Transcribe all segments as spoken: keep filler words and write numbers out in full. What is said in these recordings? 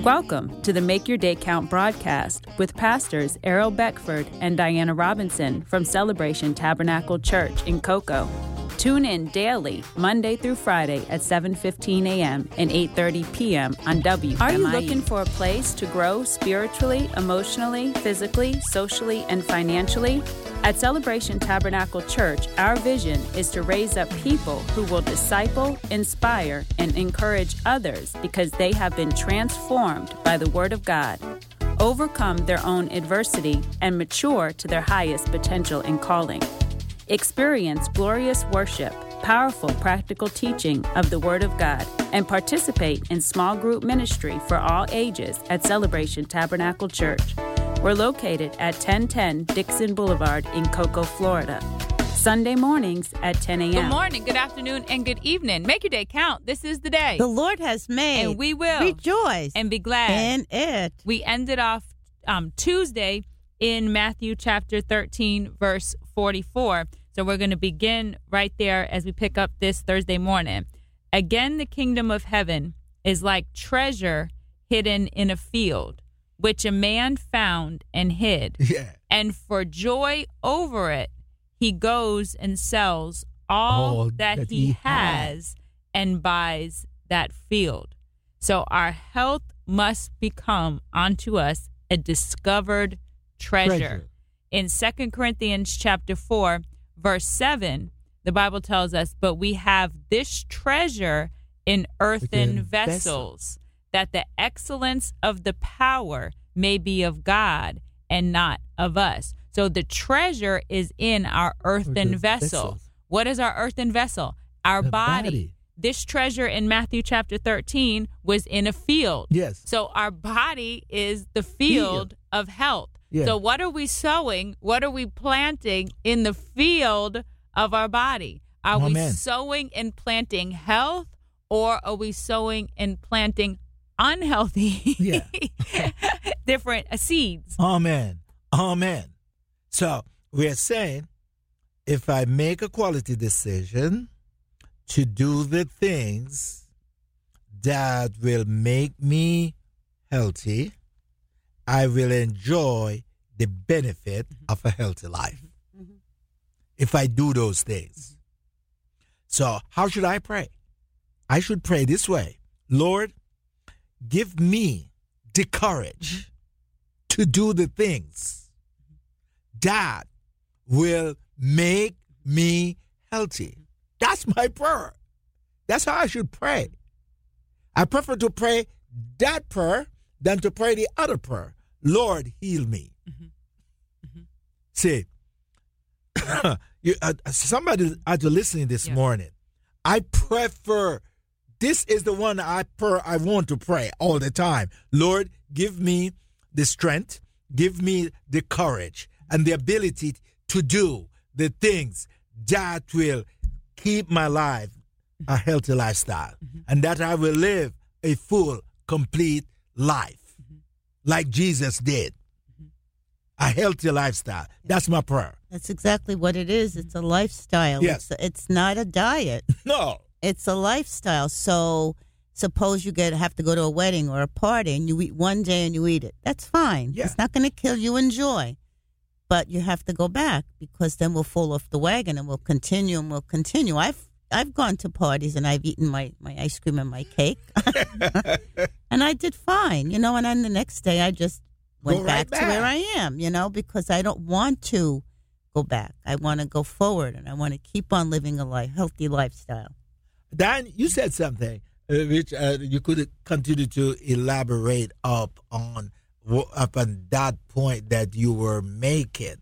Welcome to the Make Your Day Count broadcast with pastors Errol Beckford and Diana Robinson from Celebration Tabernacle Church in Cocoa. Tune in daily, Monday through Friday at seven fifteen a.m. and eight thirty p.m. on W M I E. Are you looking for a place to grow spiritually, emotionally, physically, socially, and financially? At Celebration Tabernacle Church, our vision is to raise up people who will disciple, inspire, and encourage others because they have been transformed by the Word of God, overcome their own adversity, and mature to their highest potential and calling. Experience glorious worship, powerful practical teaching of the Word of God, and participate in small group ministry for all ages at Celebration Tabernacle Church. We're located at ten ten Dixon Boulevard in Cocoa, Florida. Sunday mornings at ten a.m. Good morning, good afternoon, and good evening. Make your day count. This is the day the Lord has made. And we will rejoice and be glad in it. We ended off um, Tuesday in Matthew chapter thirteen, verse forty-four. So we're going to begin right there as we pick up this Thursday morning. Again, the kingdom of heaven is like treasure hidden in a field, which a man found and hid. Yeah. And for joy over it, he goes and sells all, all that, that he, he has, has and buys that field. So our health must become unto us a discovered treasure. treasure. In Second Corinthians chapter four, verse seven, the Bible tells us, but we have this treasure in earthen vessels, vessels, that the excellence of the power may be of God and not of us. So the treasure is in our earthen earthen vessel. Vessels. What is our earthen vessel? Our body. body. This treasure in Matthew chapter thirteen was in a field. Yes. So our body is the field, field. of health. Yeah. So what are we sowing? What are we planting in the field of our body? Are Amen. we sowing and planting health, or are we sowing and planting unhealthy yeah. different uh, seeds? Amen. Amen. So we're saying if I make a quality decision to do the things that will make me healthy, I will enjoy the benefit mm-hmm. of a healthy life mm-hmm. if I do those things. So how should I pray? I should pray this way. Lord, give me the courage to do the things that will make me healthy. That's my prayer. That's how I should pray. I prefer to pray that prayer than to pray the other prayer. Lord, heal me. Mm-hmm. Mm-hmm. See, you, uh, somebody had to listen this yeah. morning. I prefer, this is the one I pray, I want to pray all the time. Lord, give me the strength, give me the courage and the ability to do the things that will keep my life a healthy lifestyle mm-hmm. and that I will live a full, complete life. Like Jesus did. Mm-hmm. A healthy lifestyle. That's my prayer. That's exactly what it is. It's a lifestyle. Yes. It's, it's not a diet. No. It's a lifestyle. So suppose you get have to go to a wedding or a party and you eat one day and you eat it. That's fine. Yeah. It's not going to kill you. Enjoy. But you have to go back because then we'll fall off the wagon and we'll continue and we'll continue. I've I've gone to parties and I've eaten my, my ice cream and my cake. And I did fine, you know, and then the next day I just went right back, back to where I am, you know, because I don't want to go back. I want to go forward and I want to keep on living a life, healthy lifestyle. Dan, you said something uh, which uh, you could continue to elaborate up on, up on that point that you were making.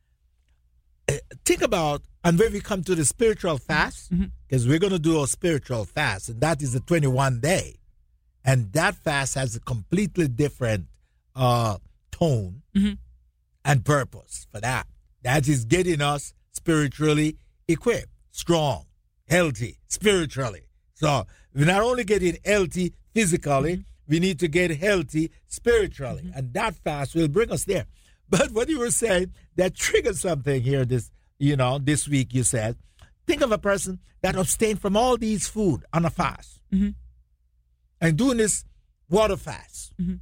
Uh, think about, and when we come to the spiritual fast, because mm-hmm. we're going to do a spiritual fast, and that is the twenty-one day. And that fast has a completely different uh, tone mm-hmm. and purpose for that. That is getting us spiritually equipped, strong, healthy, spiritually. So we're not only getting healthy physically, mm-hmm. we need to get healthy spiritually. Mm-hmm. And that fast will bring us there. But what you were saying, that triggered something here this, you know, this week you said, think of a person that abstained from all these food on a fast. Mm-hmm. And doing this water fast. Mm-hmm.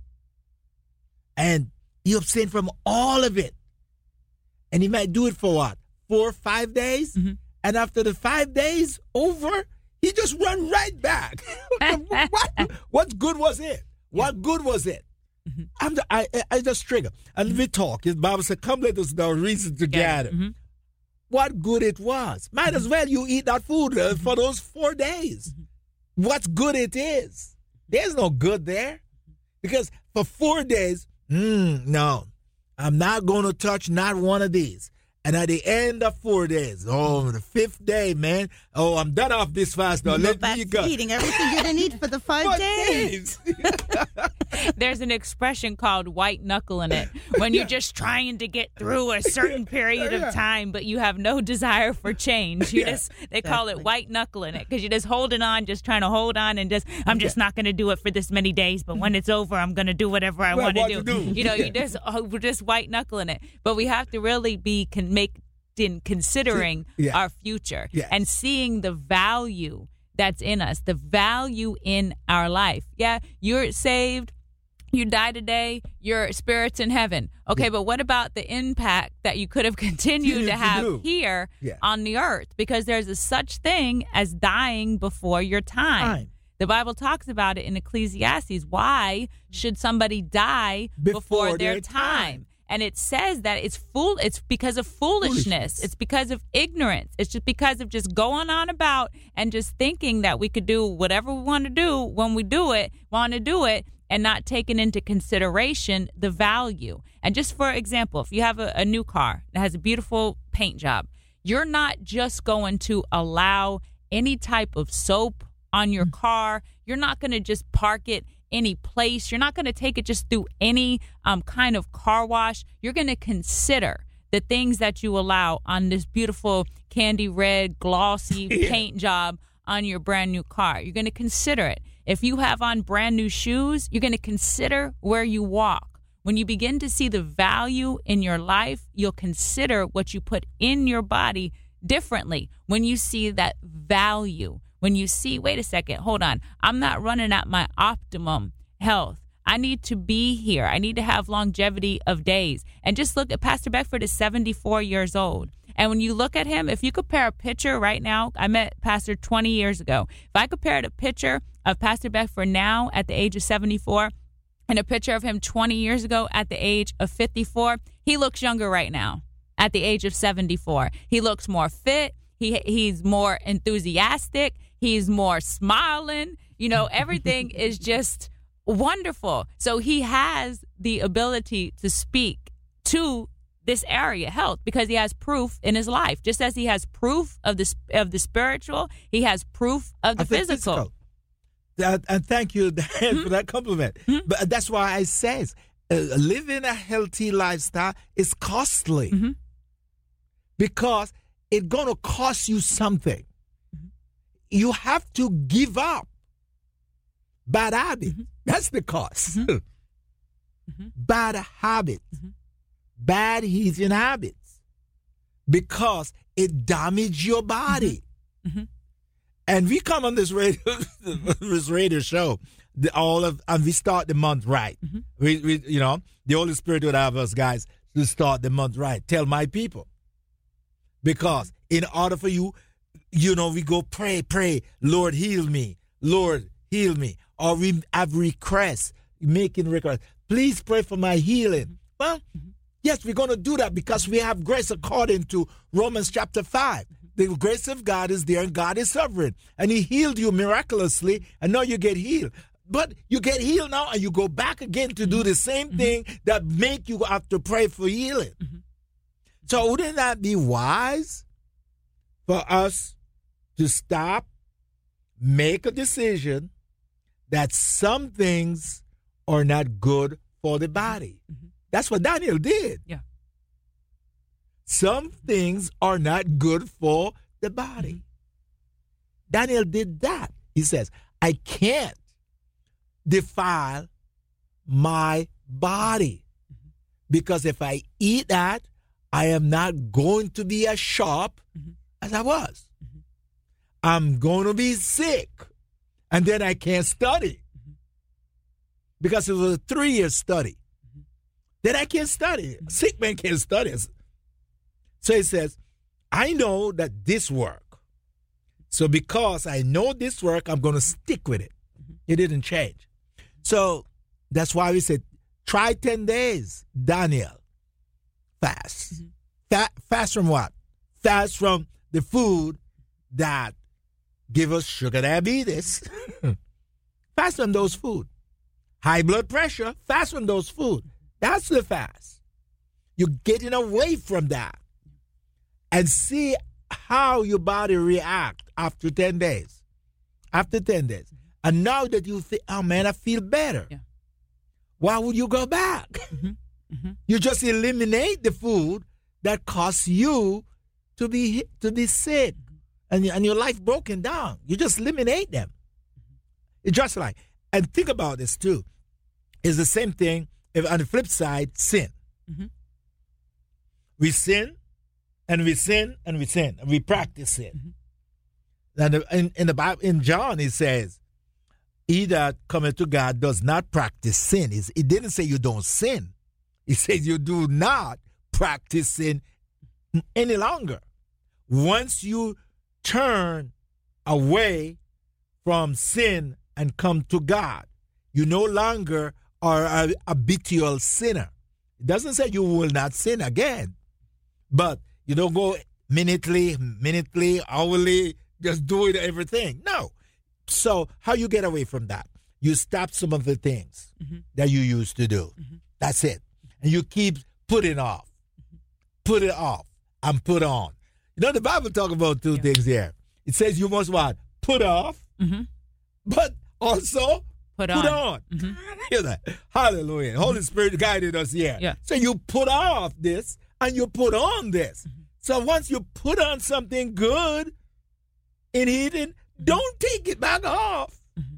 And he abstain from all of it. And he might do it for what? Four, five days? Mm-hmm. And after the five days over, he just run right back. what, what good was it? Yeah. What good was it? Mm-hmm. I'm the, I, I just trigger. And mm-hmm. we talk. The Bible said, come let us know reason together. Mm-hmm. What good it was. Might mm-hmm. as well you eat that food uh, for those four days. Mm-hmm. What good it is. There's no good there. Because for four days, mm, no, I'm not going to touch not one of these. And at the end of four days, oh, the fifth day, man, oh, I'm done off this fast now. Let me go. Eating everything you didn't eat for the five days. days. There's an expression called white knuckling it when you're yeah. just trying to get through a certain period yeah. of time, but you have no desire for change. You yeah. just they call exactly. it white knuckling it because you're just holding on, just trying to hold on, and just I'm just yeah. not going to do it for this many days. But when it's over, I'm going to do whatever I well, want to do. do. You know, yeah. you just oh, we're just white knuckling it. But we have to really be can make. in considering yeah. our future yes. and seeing the value that's in us, the value in our life. Yeah, you're saved, you die today, your spirit's in heaven. Okay, yeah. but what about the impact that you could have continued to have to here yeah. on the earth? Because there's a such thing as dying before your time. time. The Bible talks about it in Ecclesiastes. Why should somebody die before, before their, their time? time? And it says that it's fool. It's because of foolishness. foolishness. It's because of ignorance. It's just because of just going on about and just thinking that we could do whatever we want to do when we do it, want to do it, and not taking into consideration the value. And just for example, if you have a, a new car that has a beautiful paint job, you're not just going to allow any type of soap on your car. You're not going to just park it any place. You're not going to take it just through any um, kind of car wash. You're going to consider the things that you allow on this beautiful candy red, glossy yeah. paint job on your brand new car. You're going to consider it. If you have on brand new shoes, you're going to consider where you walk. When you begin to see the value in your life, you'll consider what you put in your body differently. When you see that value, when you see, wait a second, hold on, I'm not running at my optimum health. I need to be here. I need to have longevity of days. And just look at Pastor Beckford is seventy-four years old. And when you look at him, if you compare a picture right now, I met Pastor twenty years ago. If I compared a picture of Pastor Beckford now at the age of seventy-four and a picture of him twenty years ago at the age of fifty-four, he looks younger right now at the age of seventy-four. He looks more fit. He He's more enthusiastic. He's more smiling. You know, everything is just wonderful. So he has the ability to speak to this area, health, because he has proof in his life. Just as he has proof of the of the spiritual, he has proof of the physical. physical. Uh, and thank you, Dan, mm-hmm. for that compliment. Mm-hmm. But that's why I say uh, living a healthy lifestyle is costly mm-hmm. because it's going to cost you something. Mm-hmm. You have to give up bad habits. Mm-hmm. That's the cost. Mm-hmm. mm-hmm. Bad habits. Mm-hmm. Bad eating habits, because it damages your body. Mm-hmm. Mm-hmm. And we come on this radio, this radio show, the, all of, and we start the month right. Mm-hmm. We, we, you know, the Holy Spirit would have us guys to start the month right. Tell my people, because in order for you, you know, we go pray, pray, Lord heal me, Lord heal me, or we have requests, making requests. Please pray for my healing. Mm-hmm. Well. Mm-hmm. Yes, we're going to do that because we have grace according to Romans chapter five. The grace of God is there and God is sovereign. And he healed you miraculously and now you get healed. But you get healed now and you go back again to do the same mm-hmm. thing that make you have to pray for healing. Mm-hmm. So wouldn't that be wise for us to stop, make a decision that some things are not good for the body? Mm-hmm. That's what Daniel did. Yeah. Some things are not good for the body. Mm-hmm. Daniel did that. He says, I can't defile my body mm-hmm. because if I eat that, I am not going to be as sharp mm-hmm. as I was. Mm-hmm. I'm going to be sick, and then I can't study. Mm-hmm. because it was a three-year study. Mm-hmm. Then I can't study. A sick man can't study. So he says, I know that this work. So because I know this work, I'm going to stick with it. Mm-hmm. It didn't change. So that's why we said, try ten days, Daniel. Fast. Mm-hmm. Fa- fast from what? Fast from the food that give us sugar diabetes. Fast from those food. High blood pressure, fast from those food. That's the fast. You're getting away from that. And see how your body react after ten days. After ten days. And now that you think, oh man, I feel better. Yeah. Why would you go back? Mm-hmm. Mm-hmm. You just eliminate the food that causes you to be to be sick and, and your life broken down. You just eliminate them. Mm-hmm. It's just like, and think about this too. It's the same thing if on the flip side, sin. Mm-hmm. We sin, and we sin, and we sin, and we practice sin. Mm-hmm. And in, in the Bible, in John, it says, he that cometh to God does not practice sin. It didn't say you don't sin. It says you do not practice sin any longer. Once you turn away from sin and come to God, you no longer are a habitual sinner. It doesn't say you will not sin again, but you don't go minutely, minutely, hourly, just doing everything. No. So how you get away from that? You stop some of the things mm-hmm. that you used to do. Mm-hmm. That's it. And you keep putting off. Mm-hmm. Put it off and put on. You know, the Bible talks about two yeah. things here. It says you must what? Put off, mm-hmm. but also put on. Put on. Mm-hmm. Hear that? Hallelujah. Mm-hmm. Holy Spirit guided us here. Yeah. So you put off this and you put on this. Mm-hmm. So once you put on something good in eating, don't take it back off. Mm-hmm.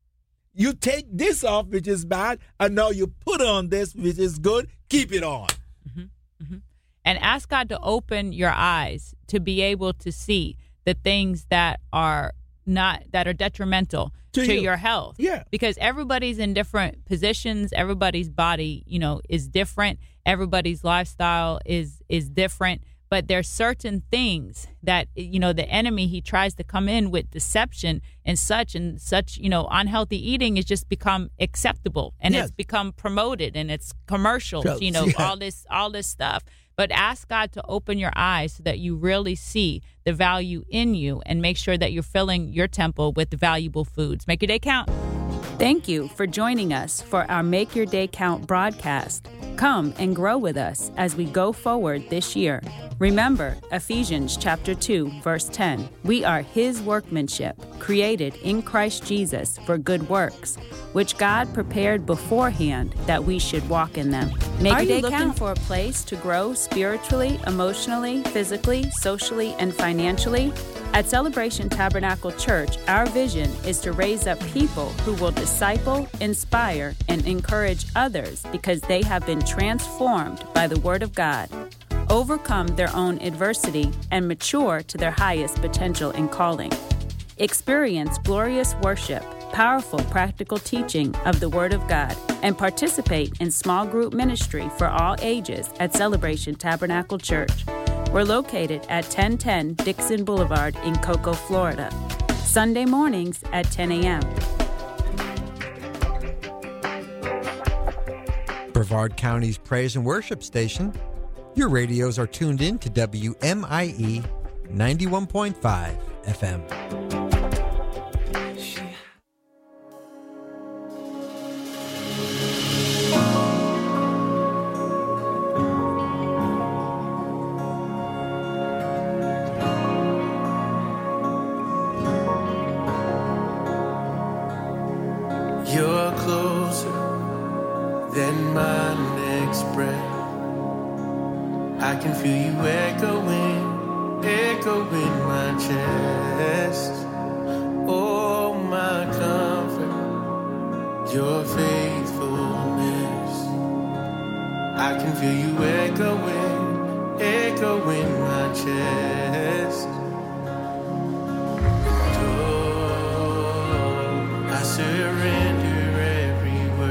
You take this off, which is bad, and now you put on this, which is good. Keep it on. Mm-hmm. Mm-hmm. And ask God to open your eyes to be able to see the things that are not that are detrimental to, to you. your health. Yeah. Because everybody's in different positions. Everybody's body, you know, is different. Everybody's lifestyle is is different. But there's certain things that, you know, the enemy, he tries to come in with deception and such and such, you know, unhealthy eating has just become acceptable and yes. it's become promoted and it's commercials, so, you know, yeah. all this, all this stuff. But ask God to open your eyes so that you really see the value in you and make sure that you're filling your temple with valuable foods. Make your day count. Thank you for joining us for our Make Your Day Count broadcast. Come and grow with us as we go forward this year. Remember Ephesians chapter two, verse ten. We are his workmanship, created in Christ Jesus for good works, which God prepared beforehand that we should walk in them. Make are your day you looking count. For a place to grow spiritually, emotionally, physically, socially, and financially? At Celebration Tabernacle Church, our vision is to raise up people who will disciple, inspire, and encourage others because they have been transformed by the Word of God, overcome their own adversity, and mature to their highest potential and calling. Experience glorious worship, powerful practical teaching of the Word of God, and participate in small group ministry for all ages at Celebration Tabernacle Church. We're located at ten ten Dixon Boulevard in Cocoa, Florida. Sunday mornings at ten a.m. Brevard County's praise and worship station. Your radios are tuned in to W M I E ninety-one point five F M. You're closer than my next breath. I can feel you echoing, echoing my chest. Oh, my comfort, your faithfulness. I can feel you echoing, echoing my chest. Oh, I surrender.